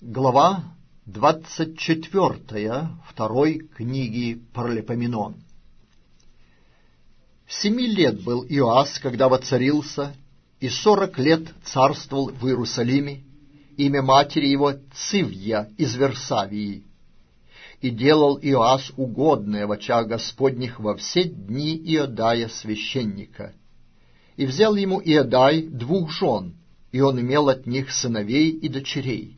Глава 24 второй книги Паралипоменон. 7 лет был Иоас, когда воцарился, и 40 лет царствовал в Иерусалиме. Имя матери его Цивья из Версавии. И делал Иоас угодное в очах Господних во все дни Иодая священника. И взял ему Иодай 2 жен, и он имел от них сыновей и дочерей.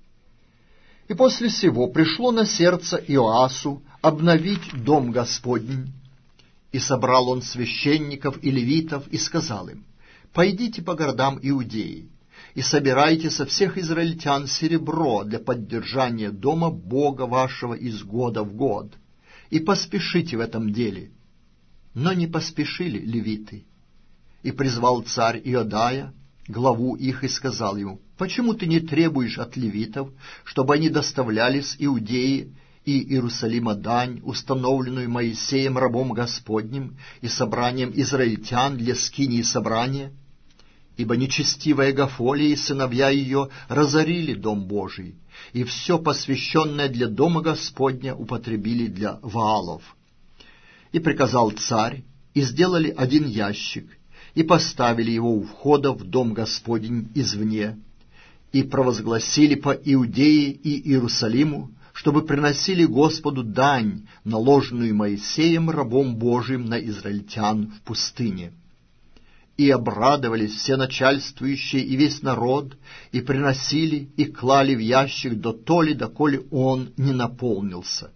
И после сего пришло на сердце Иоасу обновить дом Господень, и собрал он священников и левитов, и сказал им: «Пойдите по городам Иудеи, и собирайте со всех израильтян серебро для поддержания дома Бога вашего из года в год, и поспешите в этом деле». Но не поспешили левиты. И призвал царь Иодая, главу их, и сказал ему: «Почему ты не требуешь от левитов, чтобы они доставляли с Иудеи и Иерусалима дань, установленную Моисеем рабом Господним, и собранием израильтян для скинии собрания? Ибо нечестивая Гафолия и сыновья ее разорили дом Божий, и все посвященное для дома Господня употребили для Ваалов». И приказал царь, и сделали 1 ящик, и поставили его у входа в дом Господень извне, и провозгласили по Иудее и Иерусалиму, чтобы приносили Господу дань, наложенную Моисеем рабом Божиим на израильтян в пустыне. И обрадовались все начальствующие и весь народ, и приносили, и клали в ящик доколе он не наполнился.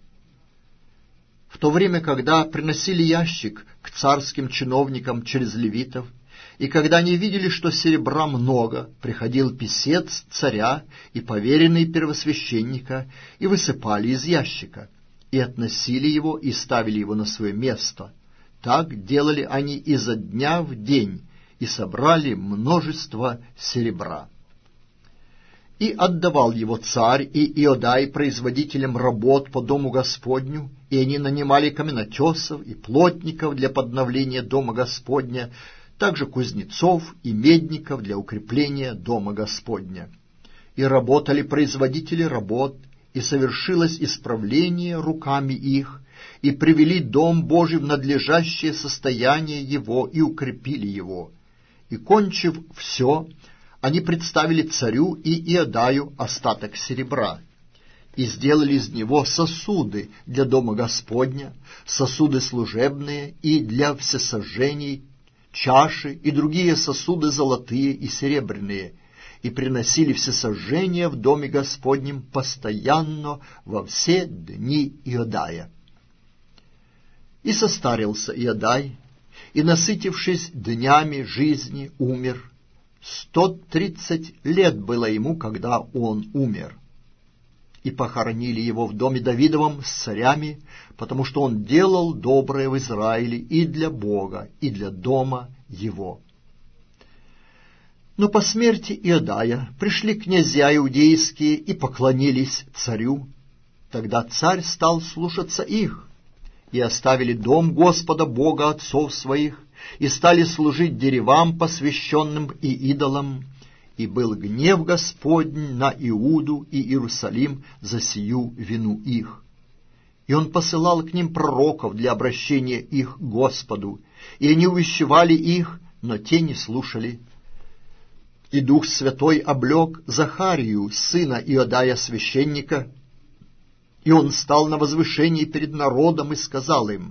В то время, когда приносили ящик к царским чиновникам через левитов, и когда они видели, что серебра много, приходил писец царя и поверенный первосвященника, и высыпали из ящика, и относили его, и ставили его на свое место. Так делали они изо дня в день, и собрали множество серебра. И отдавал его царь и Иодай производителям работ по дому Господню, и они нанимали каменотесов и плотников для подновления дома Господня, также кузнецов и медников для укрепления дома Господня. И работали производители работ, и совершилось исправление руками их, и привели дом Божий в надлежащее состояние его, и укрепили его. И, кончив все, они представили царю и Иодаю остаток серебра, и сделали из него сосуды для дома Господня, сосуды служебные и для всесожжений, чаши и другие сосуды золотые и серебряные, и приносили всесожжения в доме Господнем постоянно во все дни Иодая. И состарился Иодай, и, насытившись днями жизни, умер. 130 лет было ему, когда он умер. И похоронили его в доме Давидовом с царями, потому что он делал доброе в Израиле и для Бога, и для дома его. Но по смерти Иодая пришли князья иудейские и поклонились царю. Тогда царь стал слушаться их, и оставили дом Господа Бога отцов своих, и стали служить деревам, посвященным и идолам, и был гнев Господень на Иуду и Иерусалим за сию вину их. И он посылал к ним пророков для обращения их к Господу, и они увещевали их, но те не слушали. И Дух Святой облек Захарию, сына Иодая священника, и он стал на возвышении перед народом и сказал им: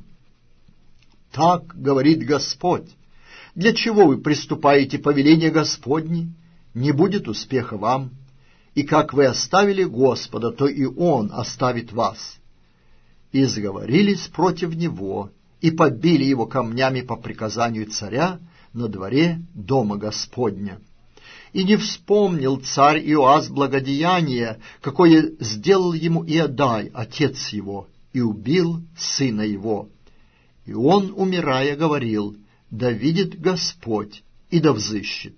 «Так говорит Господь, для чего вы приступаете повеление Господне? Не будет успеха вам, и как вы оставили Господа, то и Он оставит вас». И сговорились против него, и побили его камнями по приказанию царя на дворе дома Господня. И не вспомнил царь Иоас благодеяние, какое сделал ему Иодай, отец его, и убил сына его. И он, умирая, говорил: «Да видит Господь, и да взыщет».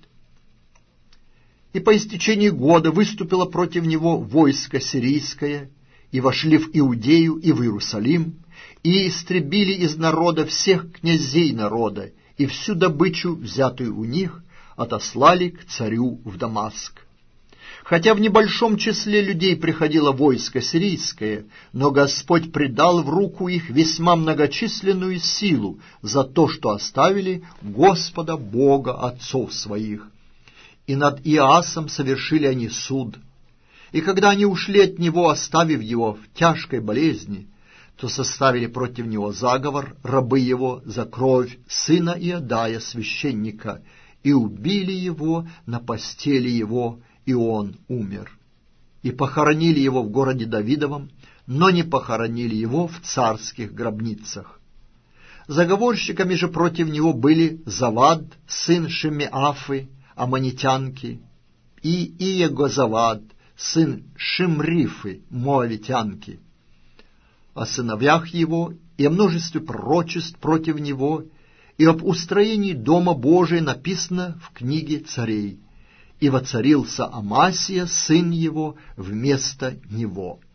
И по истечении года выступило против него войско сирийское, и вошли в Иудею и в Иерусалим, и истребили из народа всех князей народа, и всю добычу, взятую у них, отослали к царю в Дамаск. Хотя в небольшом числе людей приходило войско сирийское, но Господь предал в руку их весьма многочисленную силу за то, что оставили Господа Бога отцов своих. И над Иоасом совершили они суд. И когда они ушли от него, оставив его в тяжкой болезни, то составили против него заговор рабы его за кровь сына Иодая, священника, и убили его на постели его, и он умер. И похоронили его в городе Давидовом, но не похоронили его в царских гробницах. Заговорщиками же против него были Завад, сын Шемеафы, аммонитянки, и Иегозавад, сын Шимрифы, моавитянки. О сыновьях его и о множестве пророчеств против него и об устроении Дома Божия написано в книге царей. И воцарился Амасия, сын его, вместо него.